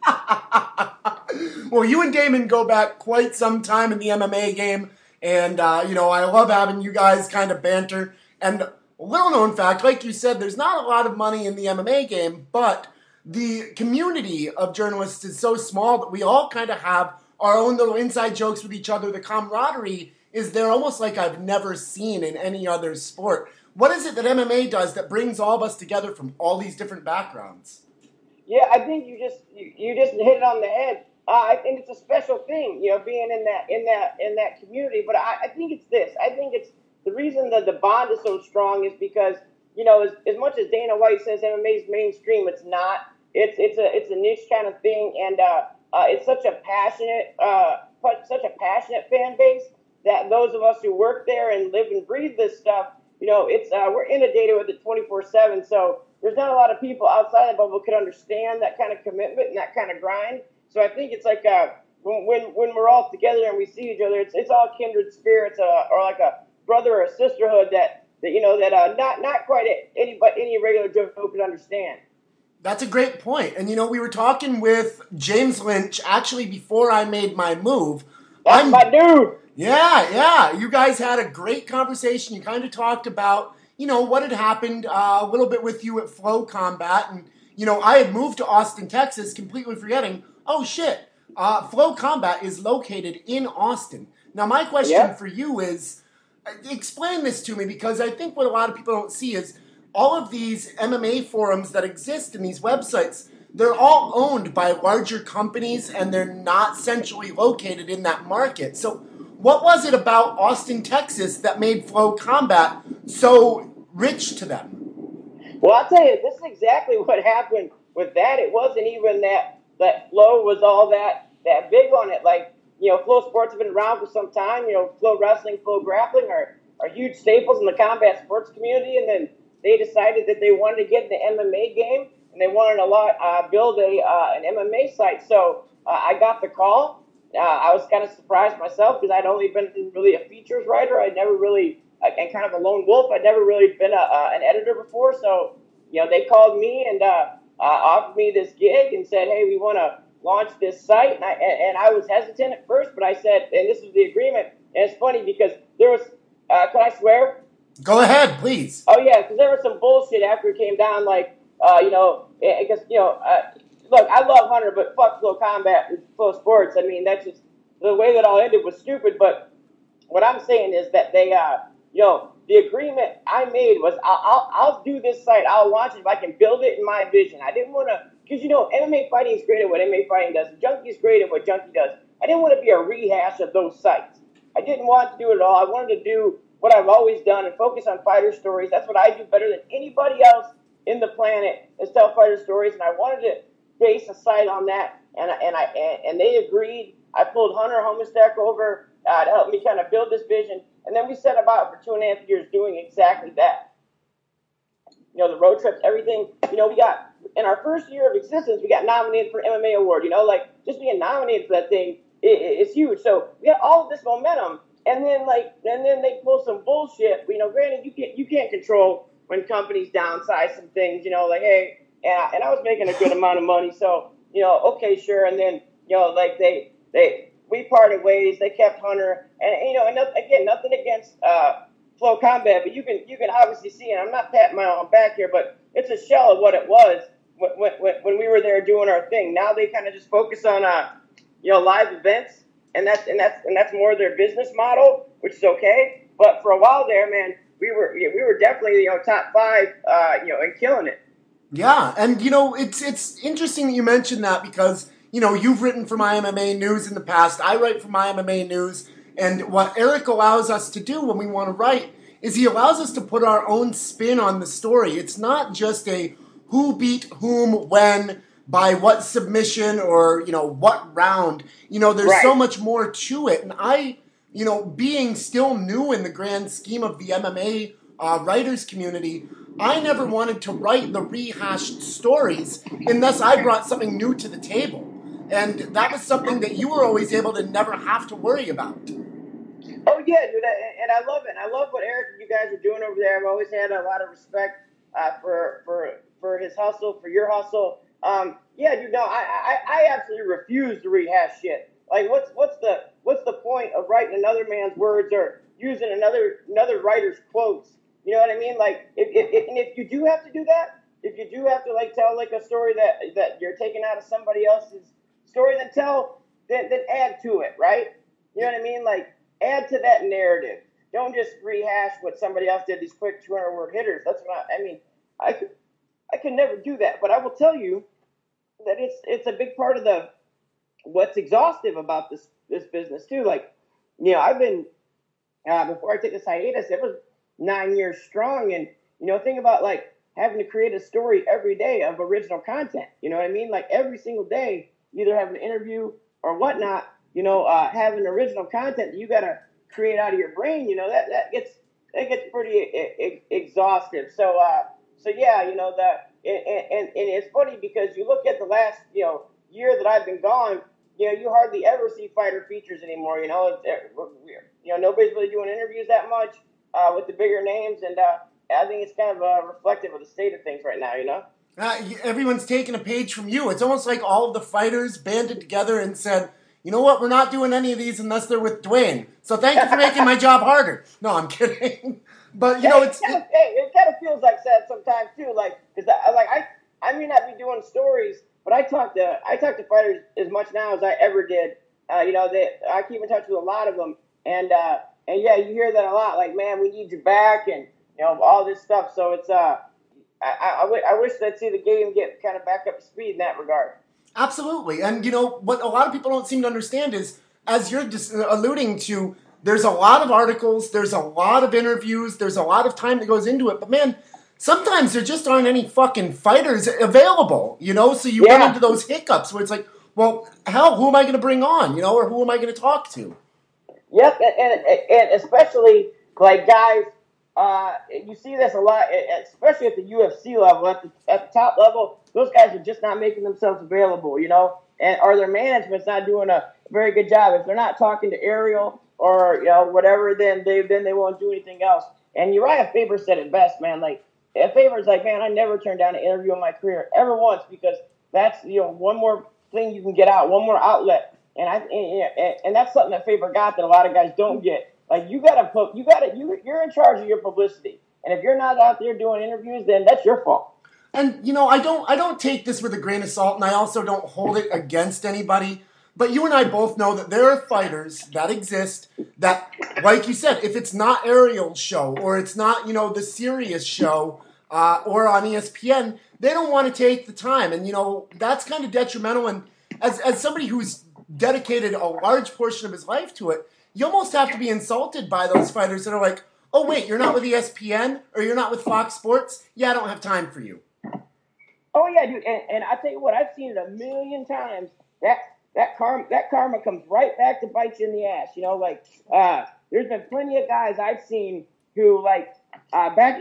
Well, you and Damon go back quite some time in the MMA game, and I love having you guys kind of banter. And a little known fact, like you said, there's not a lot of money in the MMA game, but the community of journalists is so small that we all kind of have our own little inside jokes with each other. The camaraderie is there almost like I've never seen in any other sport. What is it that MMA does that brings all of us together from all these different backgrounds? Yeah, I think you just hit it on the head. I think it's a special thing, being in that community. But I think it's this. I think it's the reason that the bond is so strong is because as much as Dana White says MMA is mainstream, it's not. It's a niche kind of thing, and it's such a passionate fan base that those of us who work there and live and breathe this stuff, we're inundated with it 24/7. So there's not a lot of people outside the bubble who can understand that kind of commitment and that kind of grind. So I think it's when we're all together and we see each other, it's all kindred spirits, or like a brother or sisterhood that not quite any regular Joe could understand. That's a great point. And, we were talking with James Lynch actually before I made my move. That's my dude. Yeah. You guys had a great conversation. You kind of talked about, what had happened a little bit with you at Flow Combat. And, I had moved to Austin, Texas, completely forgetting, oh, shit, Flow Combat is located in Austin. Now, my question for you is, explain this to me, because I think what a lot of people don't see is all of these MMA forums that exist in these websites, they're all owned by larger companies and they're not centrally located in that market. So what was it about Austin, Texas that made Flow Combat so rich to them? Well, I'll tell you, this is exactly what happened with that. It wasn't even that Flow was all that big on it. Like, Flow Sports have been around for some time. Flow Wrestling, Flow Grappling are huge staples in the combat sports community. And then they decided that they wanted to get in the MMA game, and they wanted to build an MMA site. So I got the call. I was kind of surprised myself because I'd only been really a features writer. I'd never really, and kind of a lone wolf. I'd never really been an editor before. So, they called me and offered me this gig and said, hey, we want to launch this site. And I was hesitant at first, but I said, and this was the agreement. And it's funny because there was, can I swear? Go ahead, please. Oh, yeah, because there was some bullshit after it came down, like, because, look, I love Hunter, but fuck Flow Combat and Flow Sports. I mean, that's just, the way that all ended was stupid, but what I'm saying is that they, the agreement I made was, I'll do this site, I'll launch it if I can build it in my vision. I didn't want to, because, MMA fighting is great at what MMA fighting does, Junkie is great at what Junkie does. I didn't want to be a rehash of those sites. I didn't want to do it at all. I wanted to do what I've always done and focus on fighter stories. That's what I do better than anybody else in the planet, is tell fighter stories. And I wanted to base a site on that. And they agreed. I pulled Hunter Homestack over to help me kind of build this vision. And then we set about for 2.5 years doing exactly that. The road trips, everything. We got, in our first year of existence, we got nominated for MMA award. Just being nominated for that thing is huge. So we got all of this momentum. And then they pull some bullshit. Granted, you can't control when companies downsize some things. Hey, and I was making a good amount of money, so okay, sure. And then we parted ways. They kept Hunter, and again, nothing against Flow Combat, but you can obviously see, and I'm not patting my own back here, but it's a shell of what it was when we were there doing our thing. Now they kind of just focus on live events. And that's more their business model, which is okay. But for a while there, man, we were definitely top 5, and killing it. Yeah, and it's interesting that you mentioned that because you've written for My MMA News in the past. I write for My MMA News, and what Eric allows us to do when we want to write is he allows us to put our own spin on the story. It's not just a who beat whom when, by what submission, or, what round. There's so much more to it. And I, being still new in the grand scheme of the MMA writers community, I never wanted to write the rehashed stories unless I brought something new to the table. And that was something that you were always able to never have to worry about. Oh, yeah, dude, and I love it. I love what Eric and you guys are doing over there. I've always had a lot of respect for his hustle, for your hustle. Yeah, dude, no, I absolutely refuse to rehash shit. Like, what's the point of writing another man's words or using another writer's quotes? You know what I mean? Like, if you do have to do that, if you do have to tell a story that you're taking out of somebody else's story, then add to it, right? You know what I mean? Like, add to that narrative. Don't just rehash what somebody else did. These quick 200-word hitters. That's what I mean. I could never do that, but I will tell you that it's a big part of what's exhaustive about this business too. I've been before I took this hiatus, it was 9 years strong, and think about having to create a story every day of original content. You know what I mean? Like every single day, either have an interview or whatnot. Having original content that you got to create out of your brain. That gets pretty exhaustive. So yeah, and it's funny because you look at the last year that I've been gone, you hardly ever see fighter features anymore. Nobody's really doing interviews that much with the bigger names, and I think it's kind of reflective of the state of things right now. Everyone's taking a page from you. It's almost like all of the fighters banded together and said, you know what, we're not doing any of these unless they're with Dwayne. So thank you for making my job harder. No, I'm kidding. But, it kind of feels like that sometimes, too. Like, because I may not be doing stories, but I talk to fighters as much now as I ever did. I keep in touch with a lot of them. And yeah, you hear that a lot. Like, man, we need you back and, all this stuff. So it's, I wish I'd see the game get kind of back up to speed in that regard. Absolutely. And, what a lot of people don't seem to understand is, as you're just alluding to, there's a lot of articles, there's a lot of interviews, there's a lot of time that goes into it. But, man, sometimes there just aren't any fucking fighters available, So you run into those hiccups where it's like, well, hell, who am I going to bring on, or who am I going to talk to? Yep, and especially, like, guys, you see this a lot, especially at the UFC level, at the top level. Those guys are just not making themselves available, or their management's not doing a very good job. If they're not talking to Ariel or whatever, then they won't do anything else. And Uriah Faber said it best, man. Like, Faber's like, man, I never turned down an interview in my career ever once because that's one more thing you can get out, one more outlet, and that's something that Faber got that a lot of guys don't get. Like, you're in charge of your publicity. And if you're not out there doing interviews, then that's your fault. And, I don't take this with a grain of salt, and I also don't hold it against anybody. But you and I both know that there are fighters that exist that, like you said, if it's not Ariel's show or it's not, the Sirius show or on ESPN, they don't want to take the time. And, that's kind of detrimental. And as somebody who's dedicated a large portion of his life to it, you almost have to be insulted by those fighters that are like, oh, wait, you're not with ESPN or you're not with Fox Sports? Yeah, I don't have time for you. Oh, yeah, dude. And I tell you what, I've seen it a million times. That karma comes right back to bite you in the ass. There's been plenty of guys I've seen who, like, back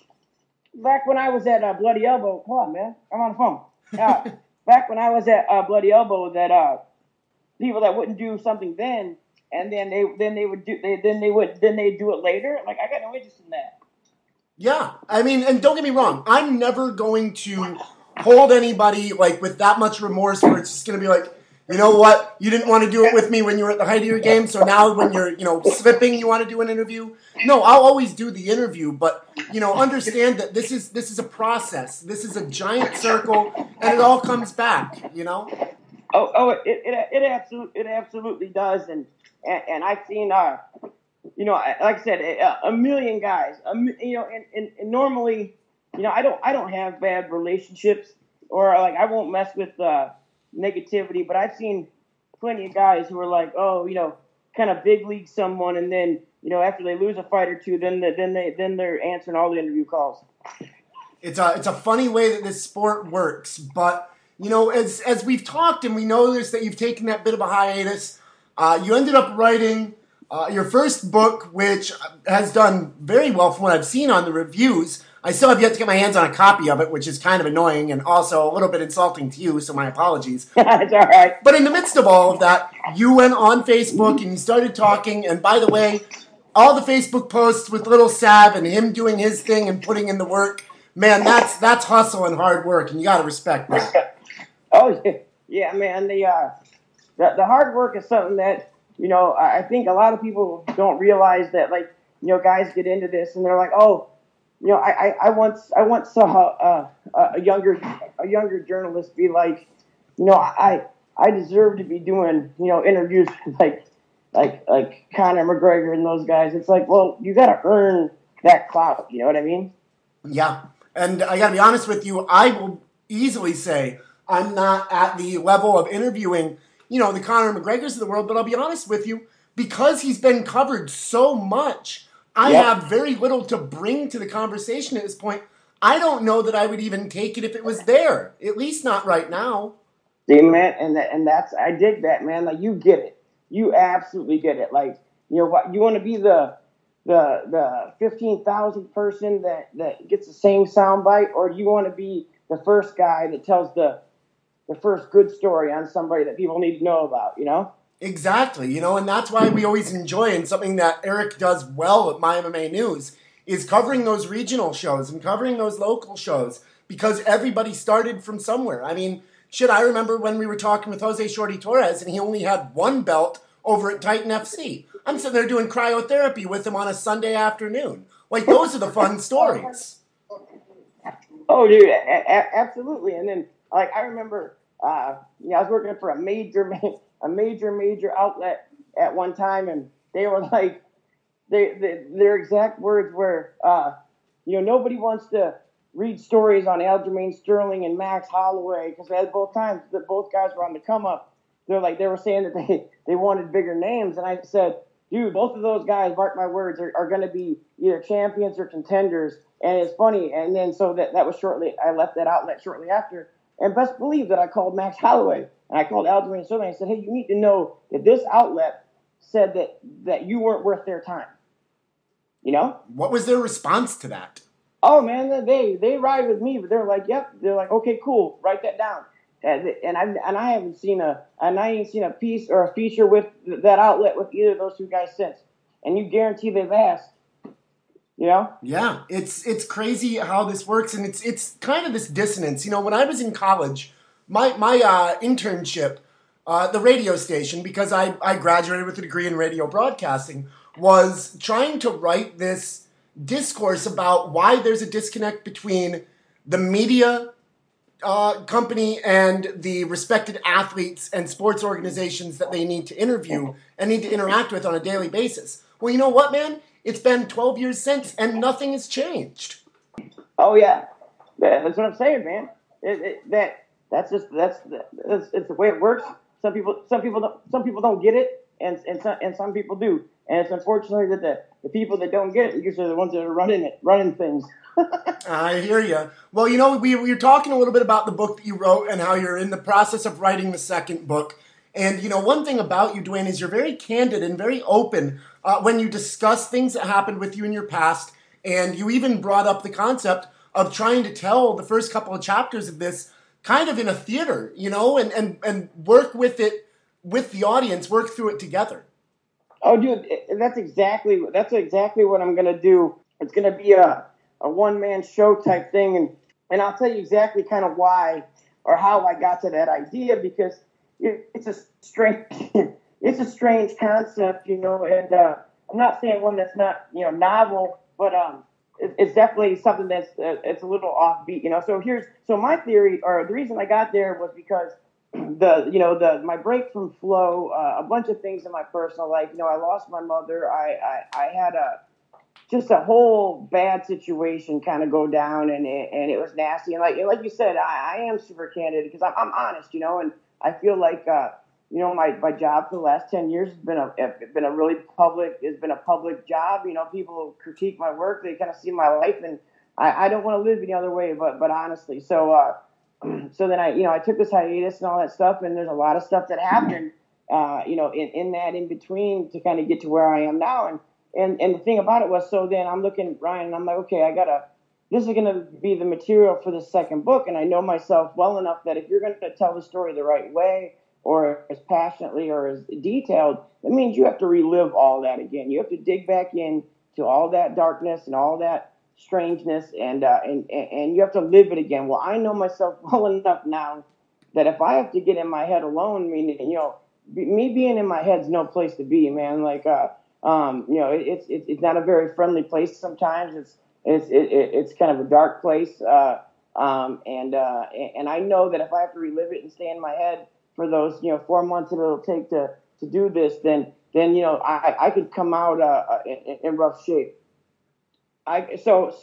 when I was at Bloody Elbow, come on, man, I'm on the phone. Back when I was at Bloody Elbow, that people that wouldn't do something then, and then they'd do it later. Like, I got no interest in that. Yeah, I mean, and don't get me wrong, I'm never going to hold anybody like with that much remorse where it's just going to be like, you know what, you didn't want to do it with me when you were at the height of your game, so now when you're, slipping, you want to do an interview. No, I'll always do the interview, but, understand that this is a process. This is a giant circle, and it all comes back, It absolutely does, and I've seen, like I said, a million guys, and normally, I don't have bad relationships, or like I won't mess with negativity, but I've seen plenty of guys who are like, kind of big league someone, and then after they lose a fight or two, then they're answering all the interview calls. It's a funny way that this sport works, but as we've talked and we noticed that you've taken that bit of a hiatus, you ended up writing your first book, which has done very well from what I've seen on the reviews. I still have yet to get my hands on a copy of it, which is kind of annoying and also a little bit insulting to you, so my apologies. It's all right. But in the midst of all of that, you went on Facebook and you started talking, and by the way, all the Facebook posts with Little Sav and him doing his thing and putting in the work, man, that's hustle and hard work, and you got to respect that. Oh, yeah, man. The hard work is something that, I think a lot of people don't realize that, like, guys get into this and they're like, oh, I once saw a younger journalist be like, I deserve to be doing, interviews like Conor McGregor and those guys. It's like, well, you got to earn that clout. You know what I mean? Yeah. And I got to be honest with you, I will easily say I'm not at the level of interviewing, the Conor McGregors of the world, but I'll be honest with you, because he's been covered so much, I have very little to bring to the conversation at this point. I don't know that I would even take it if it was there, at least not right now. See, man, and that's, I dig that, man. Like, you get it. You absolutely get it. Like, what you want to be the 15,000th person that gets the same soundbite, or do you want to be the first guy that tells the the first good story on somebody that people need to know about, you know? Exactly, and that's why we always enjoy, and something that Eric does well at My MMA News is covering those regional shows and covering those local shows, because everybody started from somewhere. I mean, shit, I remember when we were talking with Jose Shorty Torres and he only had one belt over at Titan FC. I'm sitting there doing cryotherapy with him on a Sunday afternoon. Like, those are the fun stories. Oh, dude, absolutely. And then, like, I remember, I was working for a major outlet at one time, and they were like, their exact words were, nobody wants to read stories on Aljamain Sterling and Max Holloway, because at both times that both guys were on the come up. They were saying that they wanted bigger names, and I said, dude, both of those guys, mark my words, are going to be either champions or contenders. And it's funny, and then so that was shortly. I left that outlet shortly after, and best believe that I called Max Holloway and I called Aljamain Sterling. I said, hey, you need to know that this outlet said that you weren't worth their time. You know? What was their response to that? Oh man, they ride with me, but they're like, yep. They're like, okay, cool, write that down. And I haven't seen a piece or a feature with that outlet with either of those two guys since. And you guarantee they've asked. You know? Yeah, it's crazy how this works, and it's kind of this dissonance. When I was in college, my internship, the radio station, because I graduated with a degree in radio broadcasting, was trying to write this discourse about why there's a disconnect between the media company and the respected athletes and sports organizations that they need to interview and need to interact with on a daily basis. Well, you know what, man? It's been 12 years since, and nothing has changed. Oh yeah, that's what I'm saying, man. That's the way it works. Some people don't get it, and some people do. And it's unfortunately that the people that don't get it usually are the ones that are running things. I hear you. Well, we were talking a little bit about the book that you wrote and how you're in the process of writing the second book. And, one thing about you, Dwayne, is you're very candid and very open when you discuss things that happened with you in your past. And you even brought up the concept of trying to tell the first couple of chapters of this kind of in a theater, and work with it, with the audience, work through it together. Oh, dude, that's exactly what I'm going to do. It's going to be a one-man show type thing. And I'll tell you exactly kind of why or how I got to that idea, because it's a strange concept, and I'm not saying one that's not, novel, but it's definitely something that's it's a little offbeat, So my theory, or the reason I got there, was because my break from flow, a bunch of things in my personal life. I lost my mother. I had just a whole bad situation kind of go down, and it was nasty. And like you said, I am super candid because I'm honest, and I feel like, my job for the last 10 years has been a public job. People critique my work. They kind of see my life, and I don't want to live any other way, but honestly. So then I took this hiatus and all that stuff, and there's a lot of stuff that happened, in that in between to kind of get to where I am now. And the thing about it was, so then I'm looking at Ryan and I'm like, okay, this is going to be the material for the second book. And I know myself well enough that if you're going to tell the story the right way, or as passionately or as detailed, that means you have to relive all that again. You have to dig back in to all that darkness and all that strangeness, and you have to live it again. Well, I know myself well enough now that if I have to get in my head alone, me being in my head's no place to be, man. Like, it's not a very friendly place sometimes. It's kind of a dark place, and I know that if I have to relive it and stay in my head for those 4 months that it'll take to do this, then I could come out in rough shape. I decided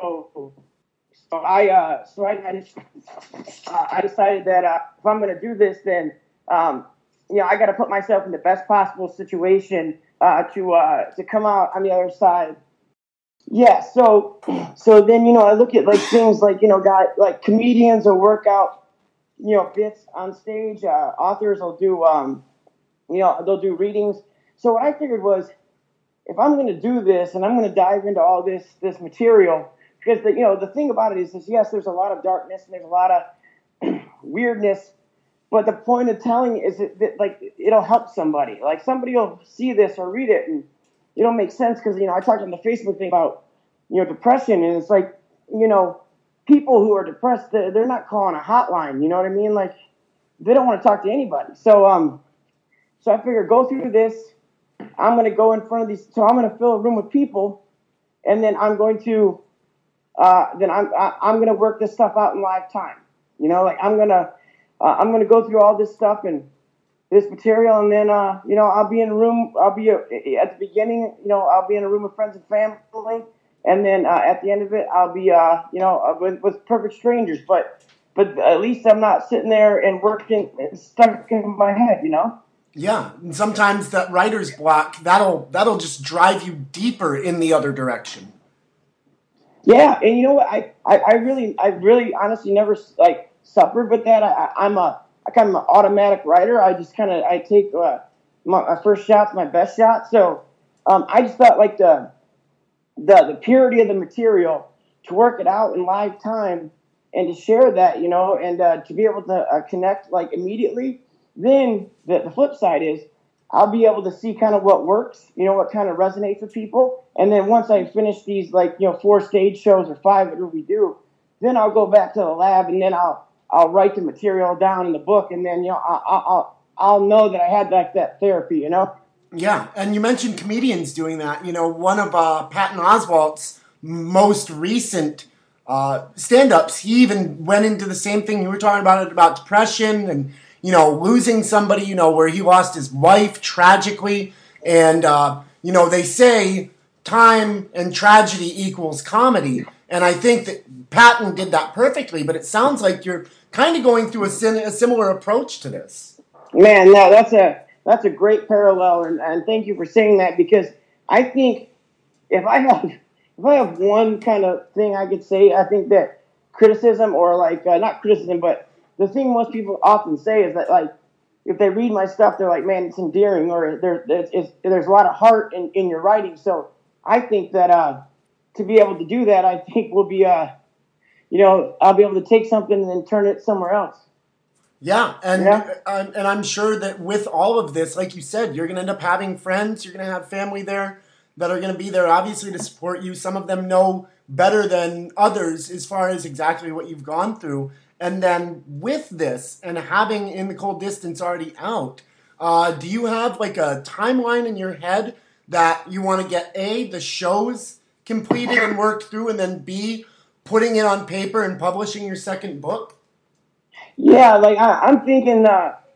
that if I'm going to do this, then I got to put myself in the best possible situation to come out on the other side. Yeah. So then I look at like things like guys like comedians will work out bits on stage. Authors will do they'll do readings. So what I figured was, if I'm going to do this and I'm going to dive into all this material, because the thing about it is yes, there's a lot of darkness and there's a lot of weirdness But the point of telling is that like it'll help somebody. Like somebody will see this or read it, and it'll make sense because I talked on the Facebook thing about depression, and it's like people who are depressed, they're not calling a hotline. You know what I mean? Like they don't want to talk to anybody. So I figured go through this. I'm going to go in front of these. So I'm going to fill a room with people, and then I'm going to I'm going to work this stuff out in live time. Like I'm going to go through all this stuff and this material, and then I'll be in a room. I'll be at the beginning. I'll be in a room with friends and family, and then at the end of it, I'll be with perfect strangers. But at least I'm not sitting there and working stuck in my head. Yeah, and sometimes that writer's block that'll just drive you deeper in the other direction. Yeah, and you know what? I really honestly never like suffered with that. I'm a kind of an automatic writer. I just I take my first shot's my best shot. So I just thought like the purity of the material to work it out in live time and to share that, and to be able to connect like immediately. Then the flip side is I'll be able to see kind of what works, what kind of resonates with people. And then once I finish these 4 stage shows or 5, whatever we do, then I'll go back to the lab and then I'll write the material down in the book. And then, I'll know that I had like that therapy, Yeah, and you mentioned comedians doing that. One of Patton Oswalt's most recent stand-ups, he even went into the same thing you were talking about depression and, losing somebody, where he lost his wife tragically. And, they say time and tragedy equals comedy. And I think that Patton did that perfectly, but it sounds like you're kind of going through a similar approach to this. Man, no, that's a great parallel, and thank you for saying that, because I think if I have one kind of thing I could say, I think that criticism, or not criticism, but the thing most people often say is that like if they read my stuff, they're like, man, it's endearing, or there's a lot of heart in your writing. So I think that to be able to do that, I think will be I'll be able to take something and then turn it somewhere else. Yeah, and I'm sure that with all of this, like you said, you're going to end up having friends, you're going to have family there that are going to be there, obviously, to support you. Some of them know better than others as far as exactly what you've gone through. And then with this and having In the Cold Distance already out, do you have like a timeline in your head that you want to get A, the shows completed and worked through, and then B, putting it on paper and publishing your second book? Yeah, like I'm thinking that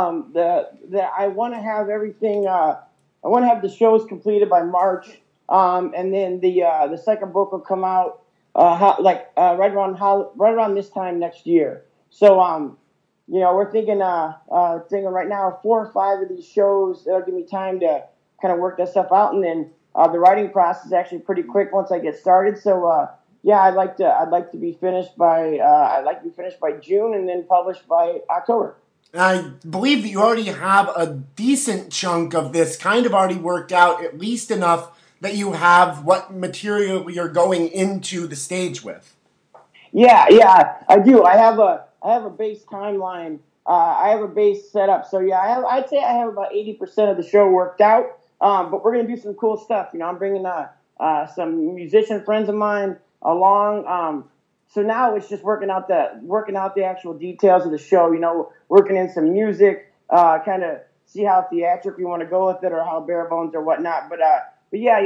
I want to have everything. I want to have the shows completed by March, and then the second book will come out right around this time next year. So we're thinking right now 4 or 5 of these shows that'll give me time to kind of work that stuff out, and then the writing process is actually pretty quick once I get started. So yeah, I'd like to be finished by June and then published by October. I believe that you already have a decent chunk of this kind of already worked out, at least enough that you have what material you're going into the stage with. Yeah, I do. I have a base timeline. I have a base set up. So yeah, I'd say I have about 80% of the show worked out. But we're gonna do some cool stuff. I'm bringing some musician friends of mine along. So now it's just working out the actual details of the show. Working in some music, kind of see how theatric we want to go with it, or how bare bones or whatnot. But yeah,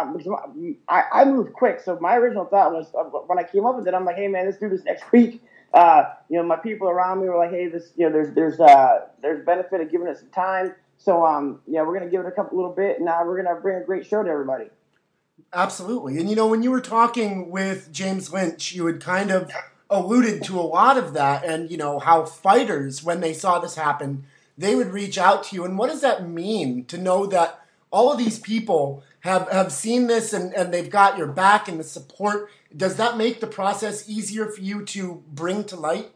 I moved quick. So my original thought was when I came up with it, I'm like, hey man, let's do this next week. My people around me were like, hey, this, there's benefit of giving it some time. So we're gonna give it a little bit, and now we're gonna bring a great show to everybody. Absolutely. And when you were talking with James Lynch, you had kind of alluded to a lot of that, and how fighters, when they saw this happen, they would reach out to you. And what does that mean to know that all of these people have seen this and they've got your back and the support? Does that make the process easier for you to bring to light?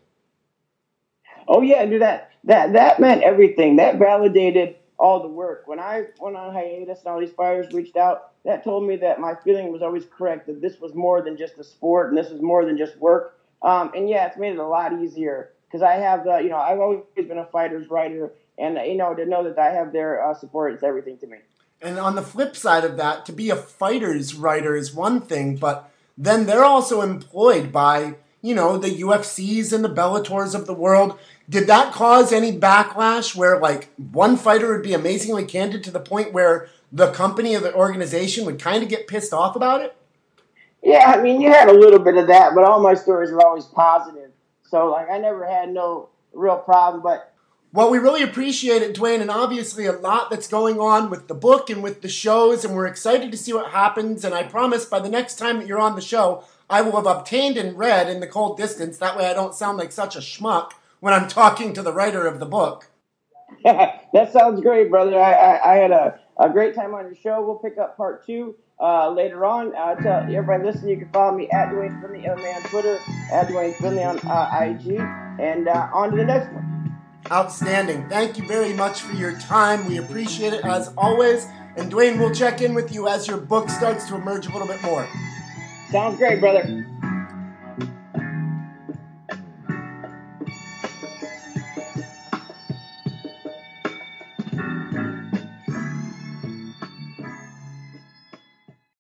Oh yeah, dude, that meant everything. That validated all the work. When I went on hiatus and all these fighters reached out, that told me that my feeling was always correct, that this was more than just a sport and this was more than just work. And yeah, it's made it a lot easier because I have the, I've always been a fighter's writer, and to know that I have their support is everything to me. And on the flip side of that, to be a fighter's writer is one thing, but then they're also employed by, the UFCs and the Bellators of the world. Did that cause any backlash where, like, one fighter would be amazingly candid to the point where the company or the organization would kind of get pissed off about it? Yeah, I mean, you had a little bit of that, but all my stories are always positive. So, like, I never had no real problem, but... Well, we really appreciate it, Dwayne, and obviously a lot that's going on with the book and with the shows, and we're excited to see what happens, and I promise by the next time that you're on the show, I will have obtained and read In the Cold Distance. That way I don't sound like such a schmuck when I'm talking to the writer of the book. That sounds great, brother. I had a great time on your show. We'll pick up part 2 later on. Tell everybody listening, you can follow me at Dwayne Finley MMA on Twitter, at Dwayne Finley on IG, and on to the next one. Outstanding. Thank you very much for your time. We appreciate it as always. And Dwayne, we'll check in with you as your book starts to emerge a little bit more. Sounds great, brother.